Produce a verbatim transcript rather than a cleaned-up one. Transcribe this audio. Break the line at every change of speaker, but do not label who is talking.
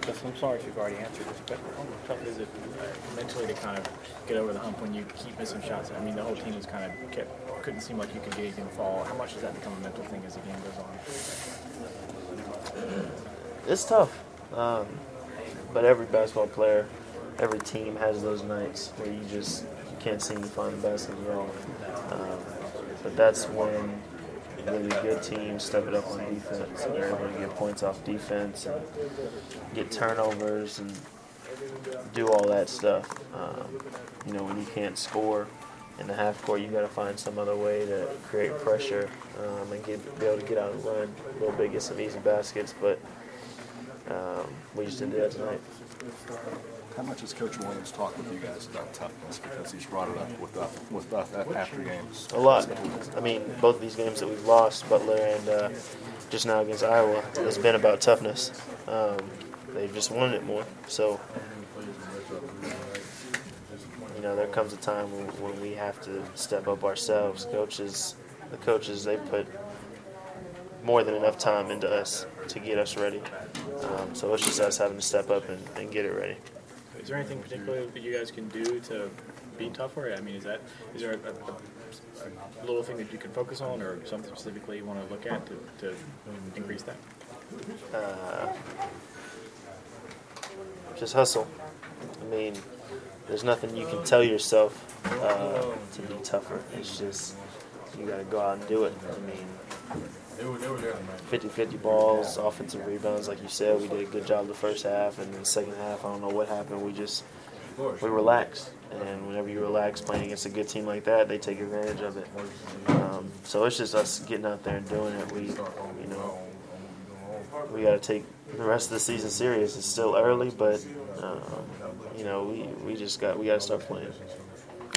I'm sorry if you've already answered this, but how tough is it uh, mentally to kind of get over the hump when you keep missing shots? I mean, the whole team was kind of kept, couldn't seem like you could get anything to fall. How much does that become a mental thing as the game goes on?
It's tough, um, but every basketball player, every team has those nights where you just you can't seem to find the basketball. Um, but that's when really good teams step it up on defense and they're able to get points off defense and get turnovers and do all that stuff. Um, you know, when you can't score in the half court, you got to find some other way to create pressure um, and get, be able to get out and run. A little bit, get some easy baskets, but um, we just didn't do that tonight.
How much has Coach Williams talked with you guys about toughness? Because he's brought it up with us, with us after games.
A lot. I mean, both of these games that we've lost, Butler and uh, just now against Iowa, has been about toughness. Um, they've just wanted it more. So, you know, there comes a time when, when we have to step up ourselves. Coaches, the coaches, they put more than enough time into us to get us ready. Um, so it's just us having to step up and, and get it ready.
Is there anything particular that you guys can do to be tougher? I mean, is that is there a, a, a little thing that you can focus on, or something specifically you want to look at to, to increase that?
Uh, just hustle. I mean, there's nothing you can tell yourself uh, to be tougher. It's just you got to go out and do it. I mean, fifty-fifty balls, offensive rebounds, like you said. We did a good job the first half, and then the second half, I don't know what happened. We just we relaxed, and whenever you relax playing against a good team like that, they take advantage of it. Um, so it's just us getting out there and doing it. We, you know, we got to take the rest of the season serious. It's still early, but um, you know, we we just got we got to start playing.